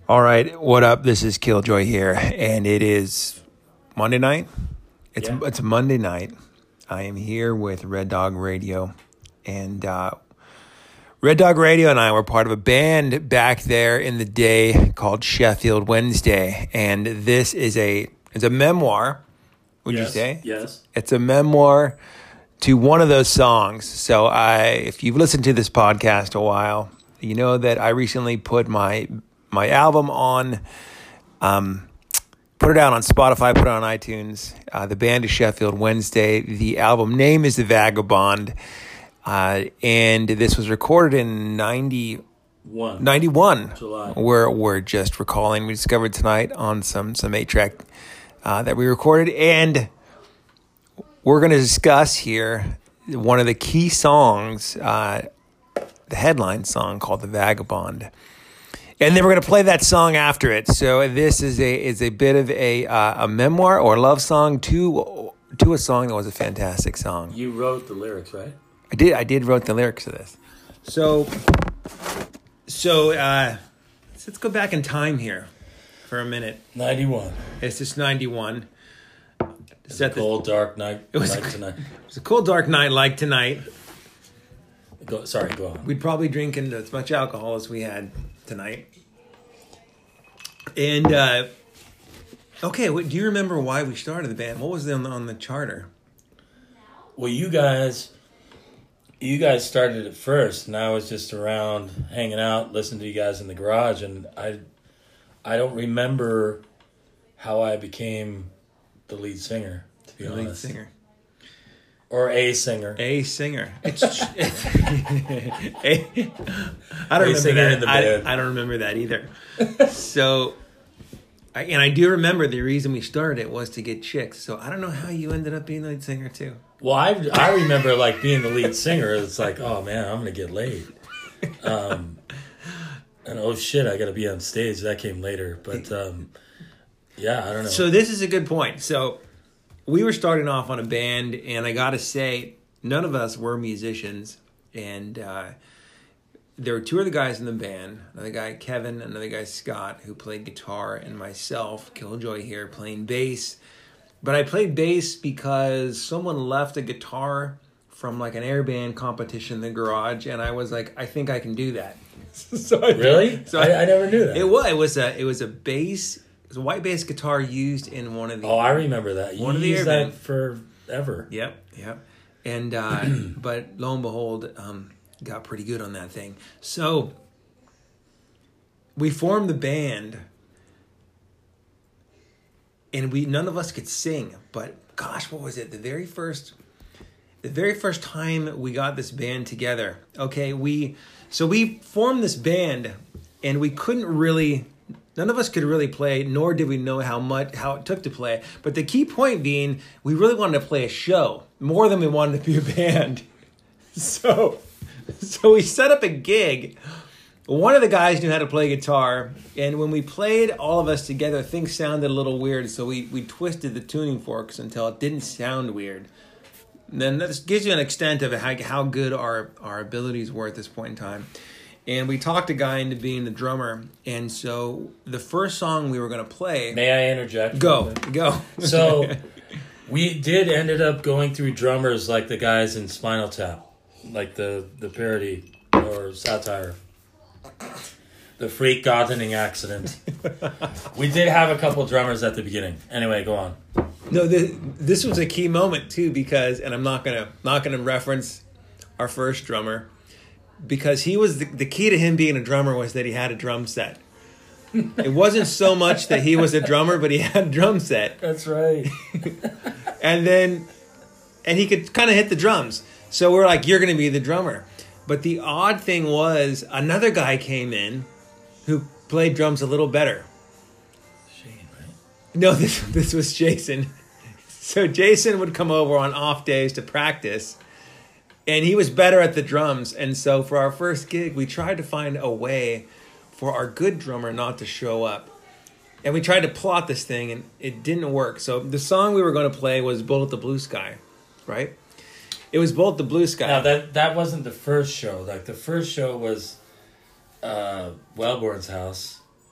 All right, what up? This is Killjoy here, and it is Monday night. It's a Monday night. I am here with Red Dog Radio, and Red Dog Radio and I were part of a band back there in the day called Sheffield Wednesday, and this is it's a memoir. Would you say? Yes. It's a memoir to one of those songs. So if you've listened to this podcast a while, you know that I recently put my album on, put it out on Spotify, put it on iTunes. The band is Sheffield Wednesday. The album name is The Vagabond. And this was recorded in 91. July. We're just recalling. We discovered tonight on some 8-track that we recorded. And we're going to discuss here one of the key songs, the headline song called The Vagabond. And then we're going to play that song after it. So this is a bit of a memoir or love song to a song that was a fantastic song. You wrote the lyrics, right? I did wrote the lyrics to this. So let's go back in time here for a minute. 91. It's just 91. It's a cold, dark night like tonight. It was a cold, dark night like tonight. Go on. We'd probably drink as much alcohol as we had tonight. And, okay, do you remember why we started the band? What was on the charter? Well, you guys started it first, and I was just around hanging out, listening to you guys in the garage, and I don't remember how I became the lead singer, to be honest. Lead singer. Or a singer. A singer. I don't remember that. In the band. I don't remember that either. So, I do remember the reason we started it was to get chicks. So I don't know how you ended up being the lead singer too. Well, I remember like being the lead singer. It's like, oh man, I'm gonna get laid. And oh shit, I gotta be on stage. That came later, but yeah, I don't know. So this is a good point. So we were starting off on a band, and I got to say, none of us were musicians. And there were two other guys in the band, another guy, Kevin, another guy, Scott, who played guitar, and myself, Killjoy here, playing bass. But I played bass because someone left a guitar from like an air band competition in the garage, and I was like, I think I can do that. Really? I never knew that. It was a bass. It was a white bass guitar used in one of the... Oh, I remember that. You used that forever. Yep. And, but lo and behold, got pretty good on that thing. So, we formed the band, and none of us could sing, but gosh, what was it? The very first time we got this band together, okay, we formed this band, and we couldn't really... None of us could really play, nor did we know how it took to play. But the key point being, we really wanted to play a show more than we wanted to be a band. So we set up a gig. One of the guys knew how to play guitar, and when we played all of us together, things sounded a little weird. So we twisted the tuning forks until it didn't sound weird. And then that gives you an extent of how good our abilities were at this point in time. And we talked a guy into being the drummer. And so the first song we were going to play... May I interject? Go. So we ended up going through drummers like the guys in Spinal Tap. Like the parody or satire. The freak gardening accident. We did have a couple drummers at the beginning. Anyway, go on. No, this was a key moment too, because... And I'm not gonna reference our first drummer... Because he was the key to him being a drummer was that he had a drum set. It wasn't so much that he was a drummer, but he had a drum set. That's right. and he could kind of hit the drums. So we're like, you're going to be the drummer. But the odd thing was another guy came in who played drums a little better. Shane, right? No, this was Jason. So Jason would come over on off days to practice. And he was better at the drums. And so for our first gig, we tried to find a way for our good drummer not to show up. And we tried to plot this thing, and it didn't work. So the song we were going to play was Bullet the Blue Sky, right? It was Bullet the Blue Sky. Now, that wasn't the first show. Like, the first show was Wellborn's house.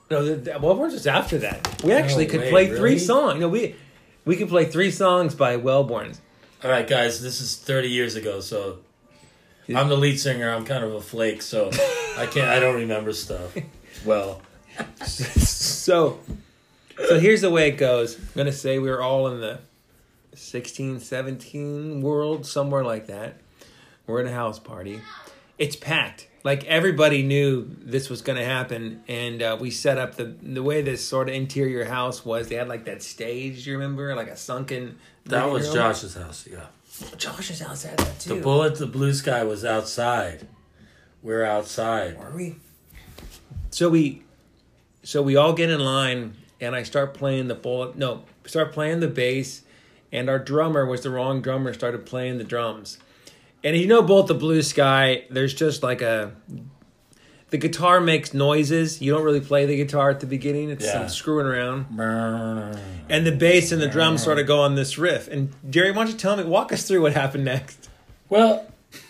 No, Wellborn's was after that. We actually could way, play really? 3 songs. No, we could play 3 songs by Wellborn's. All right, guys, this is 30 years ago, so I'm the lead singer. I'm kind of a flake, so I don't remember stuff. Well, So here's the way it goes. I'm going to say we were all in the 16, 17 world, somewhere like that. We're at a house party. It's packed. Like, everybody knew this was going to happen, and we set up the way this sort of interior house was. They had, like, that stage, you remember? Like a sunken... that was room. Josh's house, yeah. Josh's house had that, too. The Bullet, the Blue Sky was outside. We're outside. Were we? So we all get in line, and I start playing start playing the bass, and our drummer was the wrong drummer, started playing the drums. And you know, Bolt the Blue Sky, there's just like the guitar makes noises. You don't really play the guitar at the beginning. It's some screwing around. And the bass and the drums sort of go on this riff. And Jerry, why don't you walk us through what happened next? Well,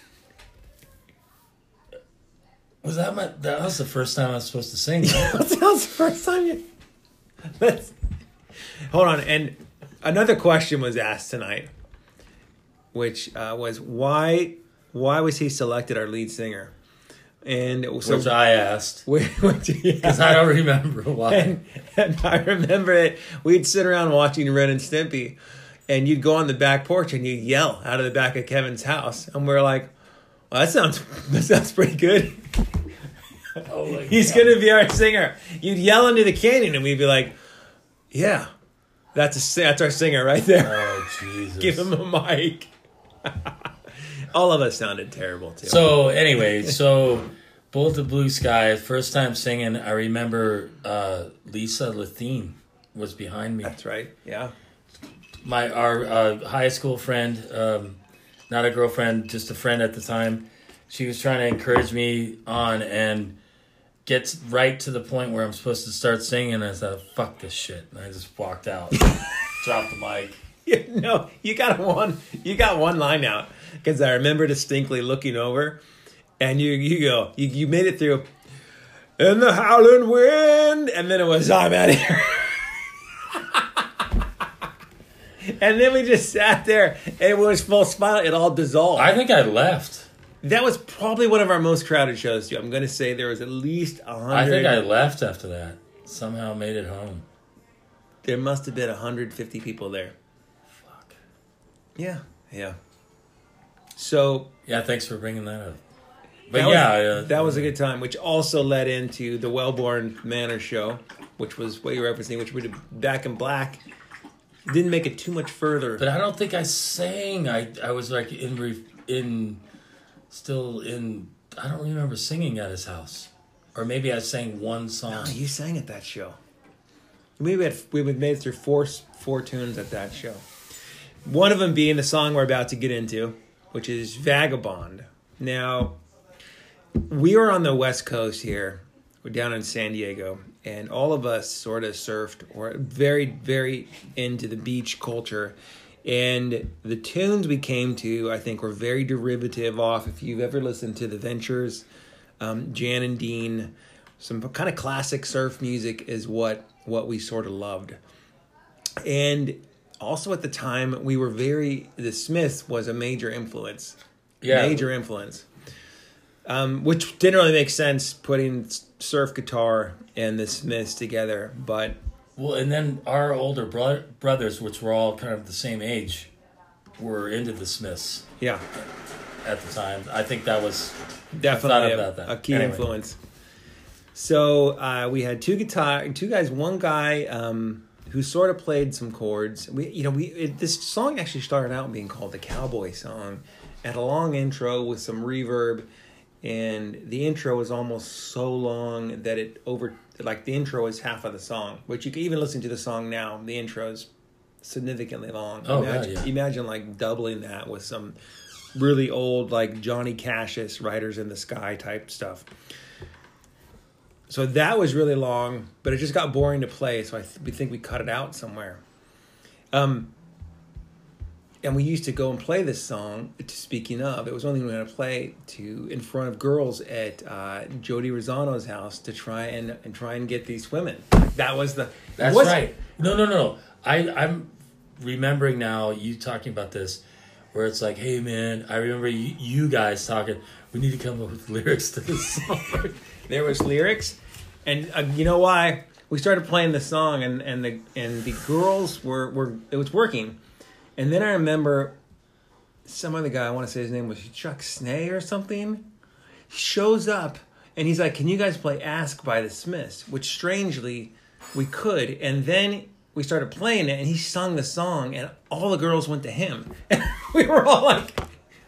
that was the first time I was supposed to sing, right? That was the first time you... Hold on. And another question was asked tonight, which was why was he selected our lead singer? And so, which I asked. Because I don't remember why. And I remember it. We'd sit around watching Ren and Stimpy, and you'd go on the back porch and you'd yell out of the back of Kevin's house. And we're like, well, that sounds pretty good. Oh He's going to be our singer. You'd yell into the canyon, and we'd be like, yeah, that's our singer right there. Oh, Jesus. Give him a mic. All of us sounded terrible, too. So, anyway, Bullet the Blue Sky, first time singing, I remember Lisa Lathine was behind me. That's right, yeah. Our high school friend, not a girlfriend, just a friend at the time, she was trying to encourage me on and gets right to the point where I'm supposed to start singing, and I said, fuck this shit. And I just walked out, dropped the mic. No, you got one line out, because I remember distinctly looking over, and you made it through, in the howling wind, and then it was, I'm out of here. And then we just sat there, and it was full smile, it all dissolved. I think I left. That was probably one of our most crowded shows, too. I'm going to say there was at least 100. I think I left after that. Somehow made it home. There must have been 150 people there. Fuck. Yeah. So... yeah, thanks for bringing that up. But that was a good time, which also led into the Wellborn Manor show, which was what you're referencing, which we did Back in Black. Didn't make it too much further. But I don't think I sang. I was like I don't remember singing at his house. Or maybe I sang one song. No, you sang at that show. We made it through four tunes at that show. One of them being the song we're about to get into, which is Vagabond. Now, we were on the West Coast here. We're down in San Diego, and all of us sort of surfed or very, very into the beach culture. And the tunes we came to, I think, were very derivative off. If you've ever listened to The Ventures, Jan and Dean, some kind of classic surf music is what we sort of loved. And also at the time, the Smiths was a major influence. Yeah. Major influence. Which didn't really make sense putting surf guitar and the Smiths together, but... well, and then our older brothers, which were all kind of the same age, were into the Smiths. Yeah. At the time. I think that was... definitely about that. A key influence. So we had two guys, one guy who sort of played some chords. This song actually started out being called the Cowboy Song. It had a long intro with some reverb, and the intro was almost so long that the intro is half of the song, which you can even listen to the song now. The intro is significantly long. Oh, imagine like doubling that with some really old, like Johnny Cash's Riders in the Sky type stuff. So that was really long, but it just got boring to play, so we think we cut it out somewhere. And and we used to go and play this song. Speaking of, it was only we were going to play in front of girls at Jody Rosano's house to try and get these women. That was the. That's right. No. I'm remembering now you talking about this, where it's like, hey man, I remember you guys talking. We need to come up with lyrics to this song. There was lyrics, and you know why? We started playing the song, and the girls were it was working. And then I remember some other guy, I want to say his name was Chuck Snay or something, shows up and he's like, can you guys play Ask by the Smiths? Which strangely we could. And then we started playing it and he sung the song and all the girls went to him. And we were all like,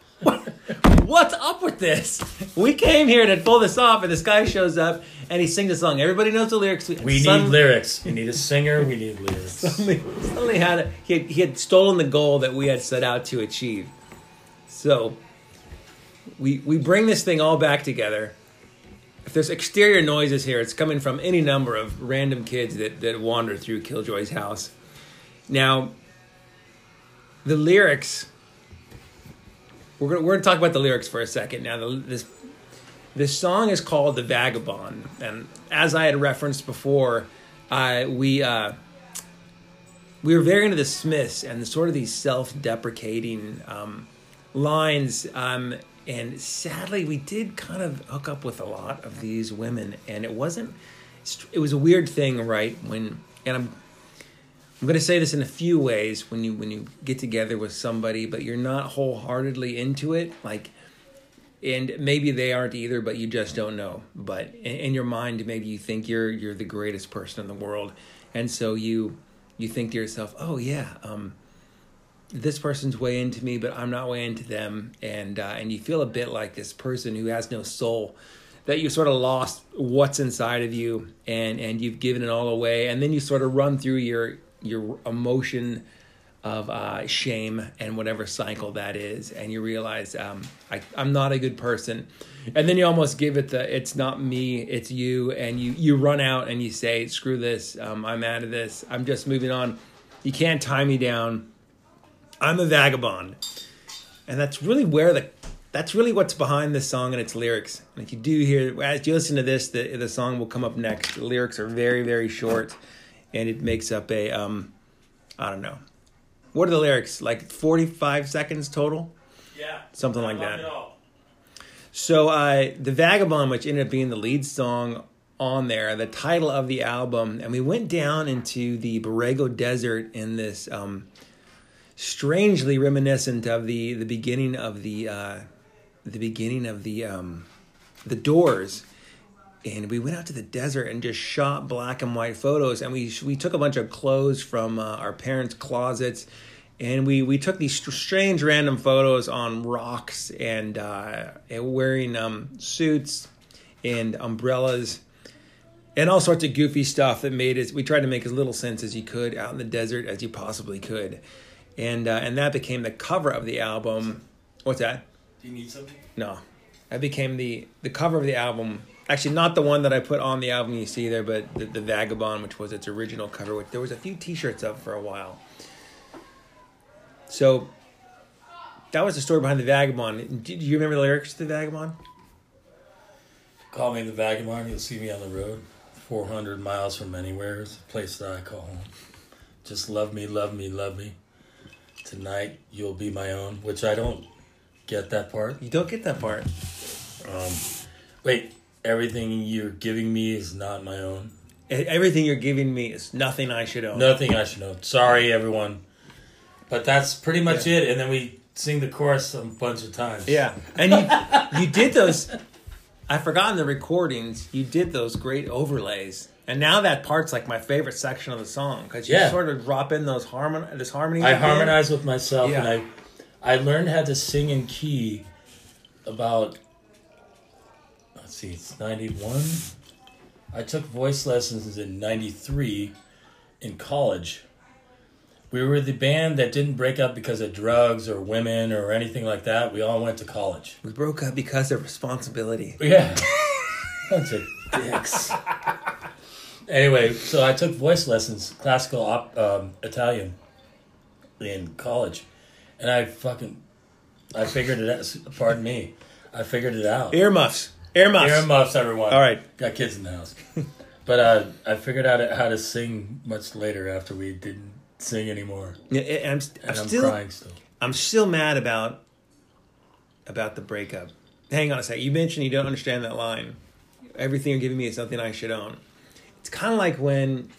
what's up with this? We came here to pull this off and this guy shows up and he sings a song. Everybody knows the lyrics. We need lyrics. We need a singer. We need lyrics. Suddenly he had stolen the goal that we had set out to achieve. So we bring this thing all back together. If there's exterior noises here, it's coming from any number of random kids that wander through Killjoy's house. Now, the lyrics. We're going to talk about the lyrics for a second. Now, this song is called "The Vagabond," and as I had referenced before, we were very into the Smiths and sort of these self-deprecating lines. And sadly, we did kind of hook up with a lot of these women, and it was a weird thing, right? I'm going to say this in a few ways when you get together with somebody, but you're not wholeheartedly into it, and maybe they aren't either, but you just don't know. But in your mind, maybe you think you're the greatest person in the world, and so you think to yourself, oh yeah, this person's way into me, but I'm not way into them, and you feel a bit like this person who has no soul, that you sort of lost what's inside of you, and you've given it all away, and then you sort of run through your emotion of shame and whatever cycle that is, and you realize I'm not a good person, and then you almost give it it's not me, it's you, and you run out and you say, screw this, I'm out of this, I'm just moving on, you can't tie me down, I'm a vagabond. And that's really what's behind this song and its lyrics. And if you do hear, as you listen to this, the song will come up next. The lyrics are very, very short, and it makes up I don't know. What are the lyrics? Like 45 seconds total? Yeah. Something like that. So The Vagabond, which ended up being the lead song on there, the title of the album, and we went down into the Borrego Desert in this strangely reminiscent of the beginning of the Doors, and we went out to the desert and just shot black and white photos, and we took a bunch of clothes from our parents' closets, and we took these strange random photos on rocks and wearing suits and umbrellas and all sorts of goofy stuff that we tried to make as little sense as you could out in the desert as you possibly could. And that became the cover of the album. What's that? Do you need something? No. That became the cover of the album. Actually, not the one that I put on the album you see there, but the Vagabond, which was its original cover, which there was a few T-shirts of for a while. So that was the story behind the Vagabond. Do you remember the lyrics to the Vagabond? Call me the Vagabond, you'll see me on the road. 400 miles from anywhere is a place that I call home. Just love me, love me, love me. Tonight you'll be my own, which I don't get that part. You don't get that part. Wait, everything you're giving me is not my own. Everything you're giving me is nothing I should own. Nothing I should own. Sorry, everyone. But that's pretty much it. And then we sing the chorus a bunch of times. Yeah. And you did those. I've forgotten the recordings. You did those great overlays. And now that part's like my favorite section of the song. Because you sort of drop in this harmony. I harmonize with myself. Yeah. And I learned how to sing in key about... Let's see, it's 91. I took voice lessons in 93 in college. We were the band that didn't break up because of drugs or women or anything like that. We all went to college. We broke up because of responsibility. Yeah. Bunch of dicks. Anyway, so I took voice lessons, classical Italian, in college. And I figured it out. Pardon me. I figured it out. Earmuffs. Earmuffs. Earmuffs, everyone. All right. Got kids in the house. But I figured out how to sing much later after we didn't sing anymore. Yeah, and I'm still crying still. I'm still mad about the breakup. Hang on a sec. You mentioned you don't understand that line. Everything you're giving me is something I should own. It's kind of like when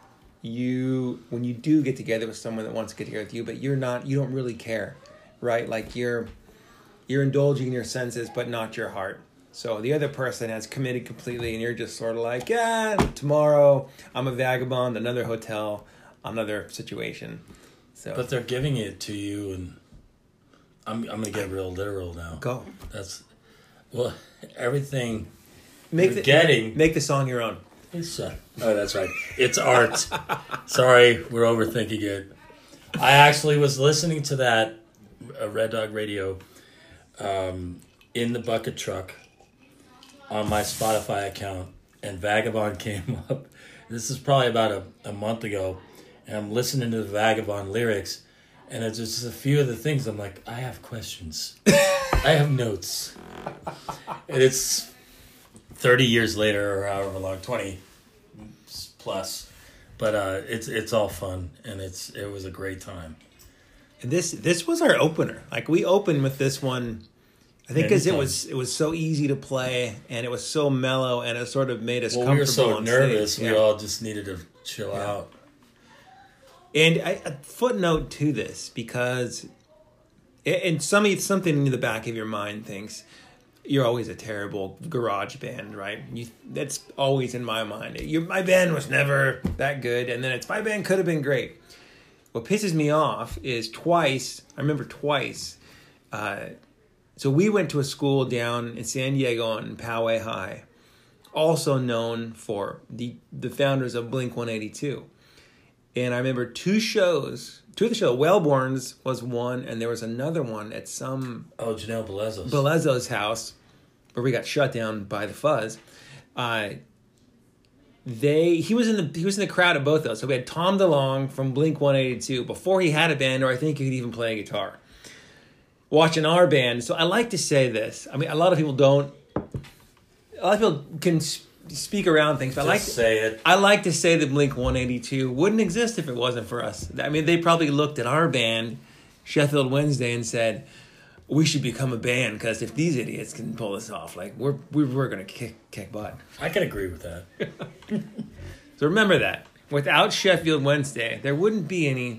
you do get together with someone that wants to get together with you, but you don't really care, right? Like you're indulging your senses, but not your heart. So the other person has committed completely, and you're just sort of like, yeah, tomorrow I'm a vagabond, another hotel, another situation. So, but they're giving it to you, and I'm gonna get real literal now. Go. Everything make the song your own. Oh, that's right. It's art. Sorry, we're overthinking it. I actually was listening to that Red Dog Radio in the bucket truck on my Spotify account, and Vagabond came up. This is probably about a month ago, and I'm listening to the Vagabond lyrics, and it's just a few of the things I'm like, I have questions. I have notes. And it's 30 years later, or however long, 20 plus, but it's all fun, and it was a great time. And this was our opener. Like we opened with this one, I think, because it was so easy to play, and it was so mellow, and it sort of made us comfortable. We were so nervous, stage. We all just needed to chill out. And a footnote to this, because, and something in the back of your mind thinks, you're always a terrible garage band, right? That's always in my mind. My band was never that good, and then my band could have been great. What pisses me off is I remember twice, so we went to a school down in San Diego on Poway High, also known for the founders of Blink-182. And I remember two of the shows, Wellborn's was one, and there was another one at Janelle Belezzo's house, where we got shut down by the Fuzz. He was in the crowd at both those. So we had Tom DeLonge from Blink-182 before he had a band, or I think he could even play a guitar, watching our band. So I like to say this. I mean, a lot of people can speak around things, but I like to say that Blink-182 wouldn't exist if it wasn't for us. I mean, they probably looked at our band, Sheffield Wednesday, and said, we should become a band, because if these idiots can pull this off, like we're going to kick butt. I can agree with that. So remember that. Without Sheffield Wednesday, there wouldn't be any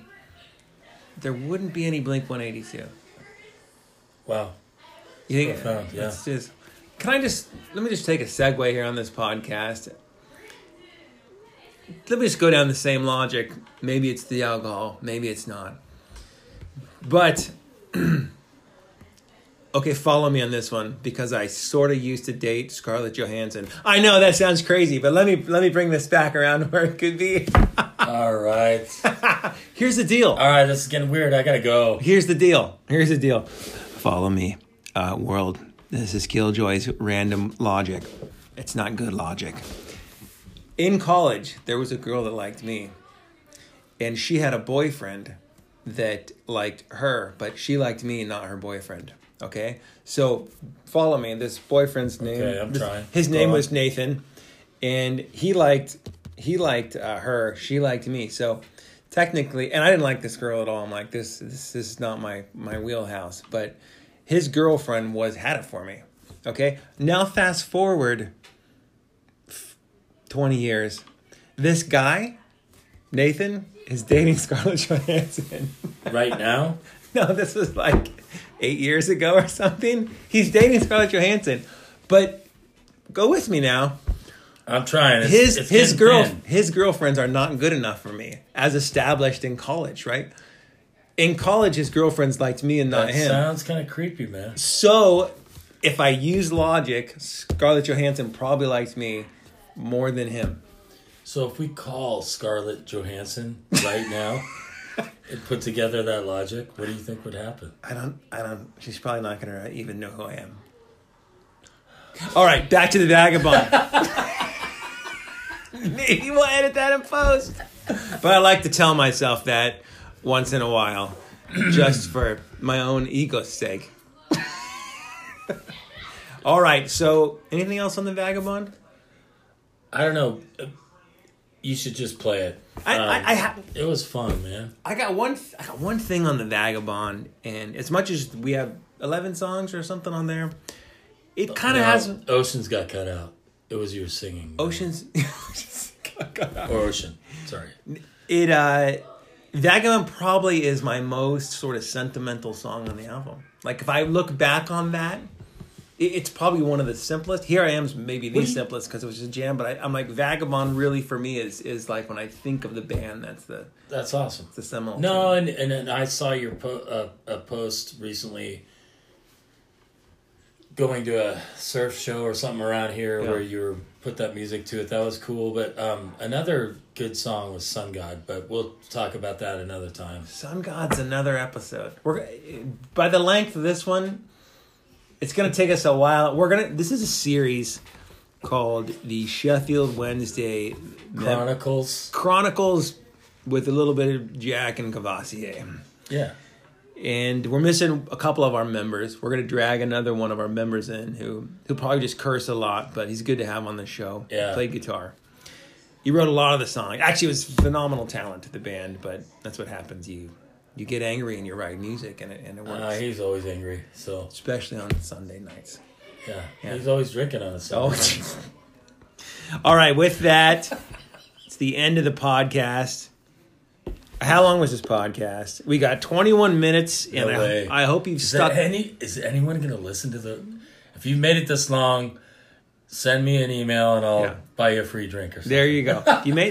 Blink-182. Wow. You think? Profound, yeah. Let me just take a segue here on this podcast. Let me just go down the same logic. Maybe it's the alcohol. Maybe it's not. But, okay, follow me on this one, because I sort of used to date Scarlett Johansson. I know that sounds crazy, but let me bring this back around to where it could be. All right. Here's the deal. All right, this is getting weird. I got to go. Here's the deal. Follow me, world. This is Killjoy's random logic. It's not good logic. In college, there was a girl that liked me, and she had a boyfriend that liked her, but she liked me, not her boyfriend. Okay? So, follow me. This boyfriend's name... Okay, I'm trying. His name was Nathan, and he liked her. She liked me. So, technically... And I didn't like this girl at all. I'm like, this is not my wheelhouse. But his girlfriend had it for me. Okay? Now, fast forward 20 years. This guy, Nathan, is dating Scarlett Johansson. Right now? No, this was like 8 years ago or something. He's dating Scarlett Johansson. But go with me now. I'm trying. His girlfriends are not good enough for me, as established in college, right? In college, his girlfriends liked me and not him. Sounds kind of creepy, man. So, if I use logic, Scarlett Johansson probably likes me more than him. So if we call Scarlett Johansson right now and put together that logic, what do you think would happen? I don't. She's probably not going to even know who I am. All right, back to the Vagabond. Maybe we'll edit that in post. But I like to tell myself that once in a while. just for my own ego's sake. All right, so anything else on the Vagabond? I don't know. You should just play it. It was fun, man. I got one thing on the Vagabond, and as much as we have 11 songs or something on there, it kind of has... Oceans got cut out. It was you singing. Oceans... Or Ocean. Sorry. Vagabond probably is my most sort of sentimental song on the album. Like, if I look back on that, it's probably one of the simplest. Here I Am's maybe the simplest because it was just a jam, but I'm like, Vagabond really for me is like when I think of the band, that's awesome. It's the seminal. No, and I saw your a post recently going to a surf show or something around here where you put that music to it. That was cool. But another good song was Sun God, but we'll talk about that another time. Sun God's another episode. By the length of this one, it's going to take us a while. This is a series called the Sheffield Wednesday Chronicles with a little bit of Jack and Cavassier. Yeah. And we're missing a couple of our members. We're going to drag another one of our members in who probably just curse a lot, but he's good to have on the show. Yeah. He played guitar. He wrote a lot of the songs. Actually, it was phenomenal talent to the band, but that's what happens. You get angry and you write music, and it works. He's always angry, so especially on Sunday nights. Yeah. He's always drinking on a Sunday night. All right, with that, it's the end of the podcast. How long was this podcast? We got 21 minutes, and I hope you've stuck. Is anyone going to listen to the... If you've made it this long, send me an email, and I'll buy you a free drink or something. There you go.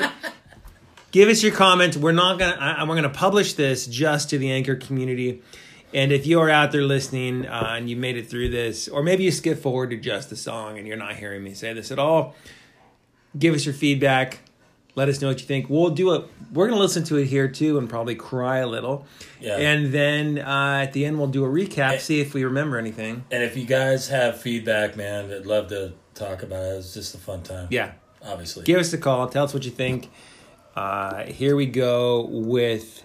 Give us your comments. We're gonna publish this just to the Anchor community. And if you are out there listening and you made it through this, or maybe you skip forward to just the song and you're not hearing me say this at all, give us your feedback. Let us know what you think. We're going to listen to it here too and probably cry a little. Yeah. And then at the end, we'll do a recap, see if we remember anything. And if you guys have feedback, man, I'd love to talk about it. It's just a fun time. Yeah. Obviously. Give us a call. Tell us what you think. Here we go with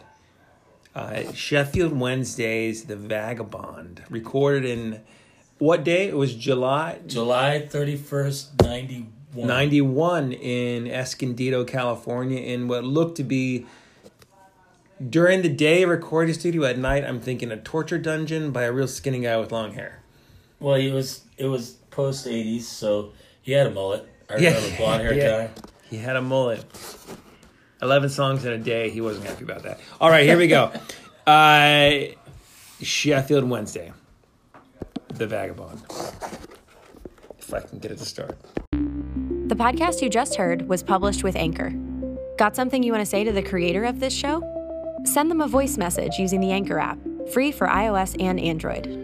Sheffield Wednesday's The Vagabond. Recorded in what day? It was July 31st, 91 in Escondido, California, in what looked to be, during the day, a recording studio. At night, I'm thinking a torture dungeon by a real skinny guy with long hair. Well, it was post 80s, so he had a mullet. I remember blonde hair guy. He had a mullet. 11 songs in a day. He wasn't happy about that. All right, here we go. Sheffield Wednesday, The Vagabond. If I can get it to start. The podcast you just heard was published with Anchor. Got something you want to say to the creator of this show? Send them a voice message using the Anchor app, free for iOS and Android.